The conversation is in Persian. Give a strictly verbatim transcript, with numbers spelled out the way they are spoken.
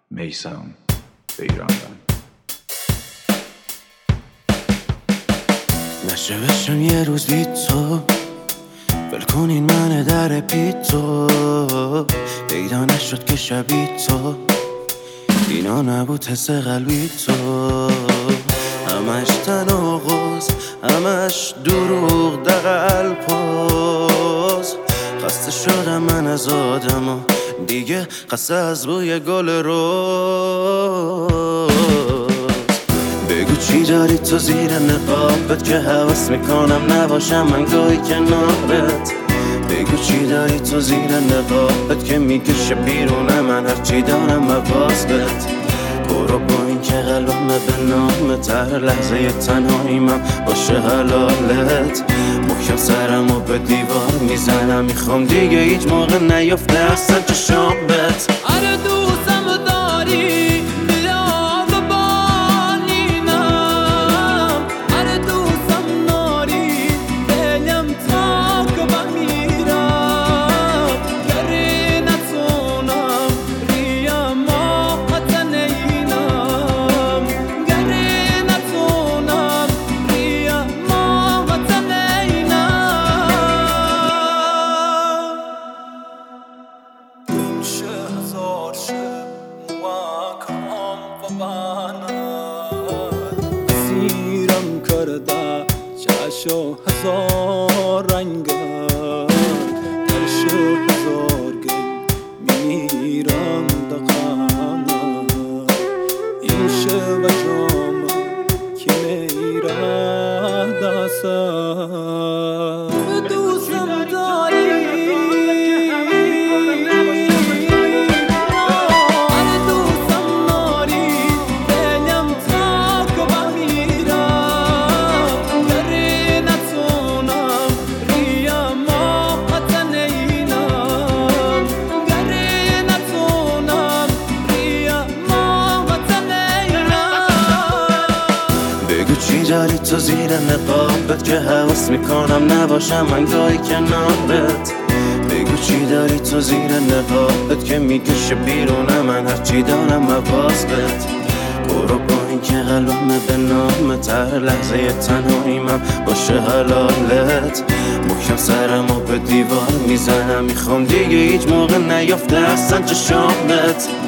میثم بیرانوند. نشه بشم یه روز بی تو، ول کنین من در پی تو، پیدا نشد که شبی تو، اینا نبود حس قلبی تو، همش تناقض، همش دروغ دقل پاس. خسته شدم من از آدما، دیگه خسته از بوی گل روز. بگو چی داری تو زیر نقابت که حواس میکنم نباشم من گاهی کنارت. بگو چی داری تو زیر نقابت که میکشه بیرون من هرچی دارم مواظبت. برو با این که قلبم به نامت، هر لحظه تنهاییم باشه حلالت. محکم سرم و به دیوار میزنم، میخوام دیگه هیچ موقع نیفته اصلا چشامت. آره دوستم داری سیرم کرده چشم هزار رنگت، در شو هزار گل میمیرم دقامت. این شب جام که میره دستت. دوستم داری چی داری تو زیر نقابت که حواس میکنم نباشم من گاهی کنارت. بگو چی داری تو زیر نقابت که میکشه بیرون من هرچی دارم مواظبت. برو با این که قلبم به نامت، هر لحظه تنهاییم باشه حلالت. محکم سرم و به دیوار میزنم، میخوام دیگه هیچ موقع نیفته اصلا چشامت.